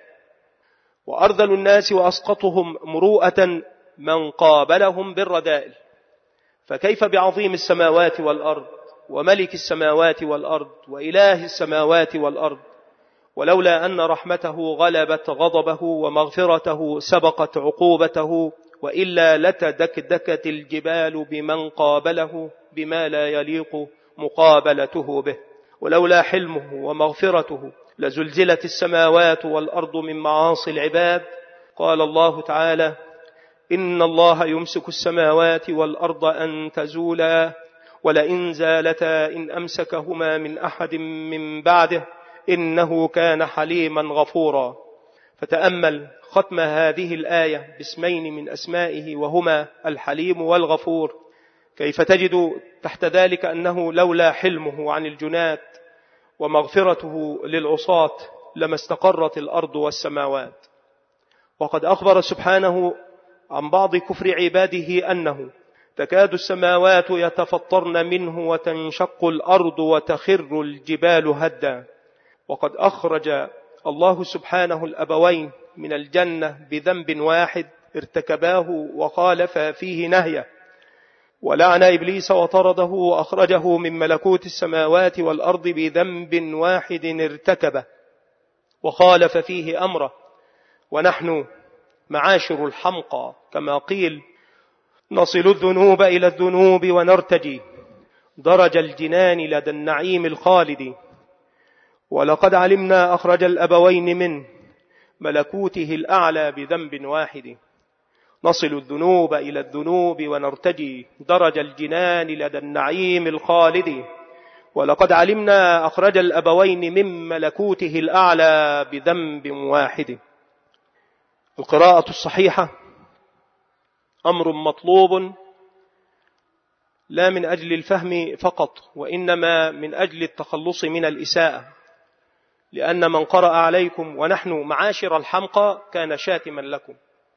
وأرذل الناس وأسقطهم مروءة من قابلهم بالرذائل. فكيف بعظيم السماوات والأرض وملك السماوات والأرض وإله السماوات والأرض، ولولا أن رحمته غلبت غضبه ومغفرته سبقت عقوبته، وإلا لتدكدكت الجبال بمن قابله بما لا يليق مقابلته به، ولولا حلمه ومغفرته لزلزلت السماوات والأرض من معاصي العباد. قال الله تعالى: إن الله يمسك السماوات والأرض أن تزولا ولئن زالتا إن أمسكهما من أحد من بعده إنه كان حليما غفورا. فتأمل ختم هذه الآية باسمين من أسمائه وهما الحليم والغفور، كيف تجد تحت ذلك أنه لولا حلمه عن الجنات ومغفرته للعصاة لما استقرت الأرض والسماوات. وقد أخبر سبحانه عن بعض كفر عباده أنه تكاد السماوات يتفطرن منه وتنشق الأرض وتخر الجبال هدا. وقد أخرج الله سبحانه الأبوين من الجنة بذنب واحد ارتكباه وخالف فيه نهيه، ولعن إبليس وطرده وأخرجه من ملكوت السماوات والأرض بذنب واحد ارتكبه وخالف فيه أمره. ونحن معاشر الحمقى كما قيل نصل الذنوب إلى الذنوب ونرتجي درج الجنان لدى النعيم الخالد. ولقد علمنا أخرج الأبوين من ملكوته الأعلى بذنب واحد، نصل الذنوب إلى الذنوب ونرتجي درج الجنان لدى النعيم الخالد. ولقد علمنا أخرج الأبوين من ملكوته الأعلى بذنب واحد. القراءة الصحيحة أمر مطلوب لا من أجل الفهم فقط، وإنما من أجل التخلص من الإساءة، لأن من قرأ عليكم ونحن معاشر الحمقى كان شاتما لكم،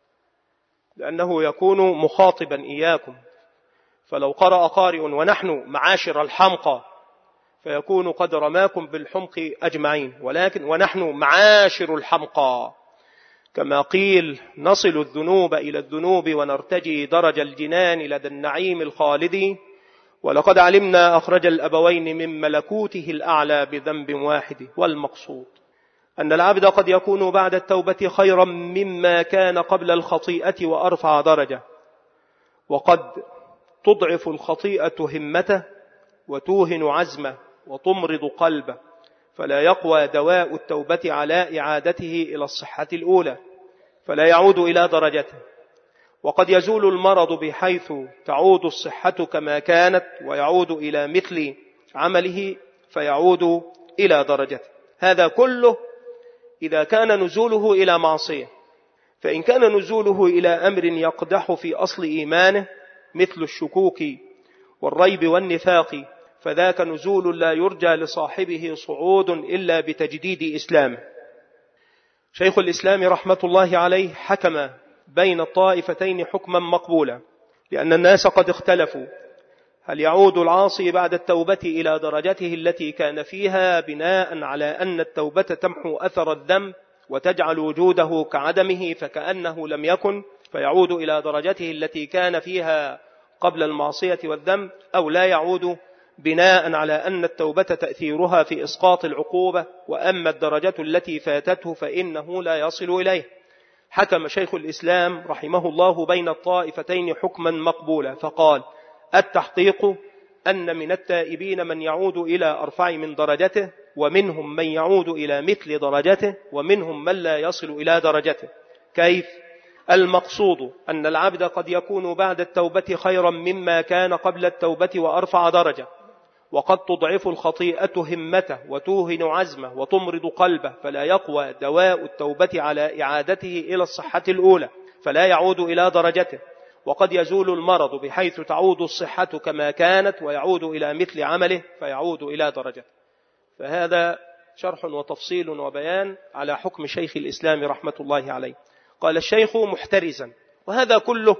لأنه يكون مخاطبا إياكم. فلو قرأ قارئ ونحن معاشر الحمقى فيكون قد رماكم بالحمق أجمعين، ولكن ونحن معاشر الحمقى كما قيل نصل الذنوب إلى الذنوب ونرتجي درج الجنان لدى النعيم الخالد. ولقد علمنا أخرج الأبوين من ملكوته الأعلى بذنب واحد. والمقصود أن العبد قد يكون بعد التوبة خيرا مما كان قبل الخطيئة وأرفع درجة، وقد تضعف الخطيئة همته وتوهن عزمه وتمرض قلبه، فلا يقوى دواء التوبة على إعادته إلى الصحة الأولى، فلا يعود إلى درجته. وقد يزول المرض بحيث تعود الصحة كما كانت ويعود إلى مثل عمله فيعود إلى درجته. هذا كله إذا كان نزوله إلى معصية. فإن كان نزوله إلى أمر يقدح في أصل إيمانه مثل الشكوك والريب والنفاق فذاك نزول لا يرجى لصاحبه صعود إلا بتجديد إسلامه. شيخ الإسلام رحمة الله عليه حكم بين الطائفتين حكما مقبولا، لأن الناس قد اختلفوا هل يعود العاصي بعد التوبة إلى درجته التي كان فيها بناء على أن التوبة تمحو أثر الذنب وتجعل وجوده كعدمه فكأنه لم يكن فيعود إلى درجته التي كان فيها قبل المعصية والذنب، أو لا يعود بناء على أن التوبة تأثيرها في إسقاط العقوبة، وأما الدرجة التي فاتته فإنه لا يصل إليه. حكم شيخ الإسلام رحمه الله بين الطائفتين حكما مقبولا فقال: التحقيق أن من التائبين من يعود إلى أرفع من درجته، ومنهم من يعود إلى مثل درجته، ومنهم من لا يصل إلى درجته. كيف؟ المقصود أن العبد قد يكون بعد التوبة خيرا مما كان قبل التوبة وأرفع درجة، وقد تضعف الخطيئة همته وتوهن عزمه وتمرض قلبه، فلا يقوى دواء التوبة على إعادته إلى الصحة الأولى، فلا يعود إلى درجته. وقد يزول المرض بحيث تعود الصحة كما كانت ويعود إلى مثل عمله فيعود إلى درجته. فهذا شرح وتفصيل وبيان على حكم شيخ الإسلام رحمة الله عليه. قال الشيخ محترزا: وهذا كله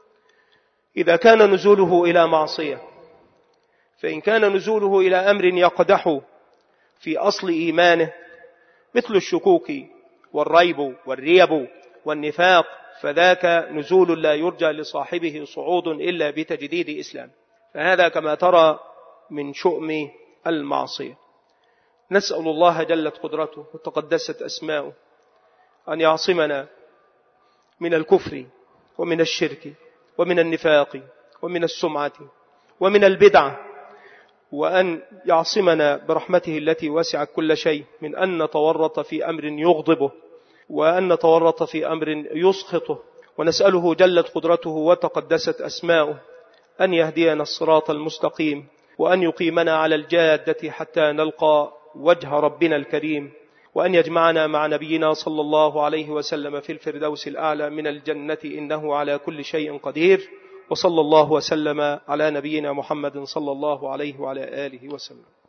إذا كان نزوله إلى معصية. فإن كان نزوله إلى أمر يقدح في أصل إيمانه مثل الشكوك والريب والريب والنفاق فذاك نزول لا يرجى لصاحبه صعود إلا بتجديد إسلام. فهذا كما ترى من شؤم المعصية. نسأل الله جلت قدرته وتقدست أسماؤه أن يعصمنا من الكفر ومن الشرك ومن النفاق ومن السمعة ومن البدعة، وأن يعصمنا برحمته التي وسعت كل شيء من أن نتورط في أمر يغضبه وأن نتورط في أمر يسخطه. ونسأله جلت قدرته وتقدست أسماؤه أن يهدينا الصراط المستقيم، وأن يقيمنا على الجادة حتى نلقى وجه ربنا الكريم، وأن يجمعنا مع نبينا صلى الله عليه وسلم في الفردوس الأعلى من الجنة، إنه على كل شيء قدير. وصلى الله وسلم على نبينا محمد صلى الله عليه وعلى آله وسلم.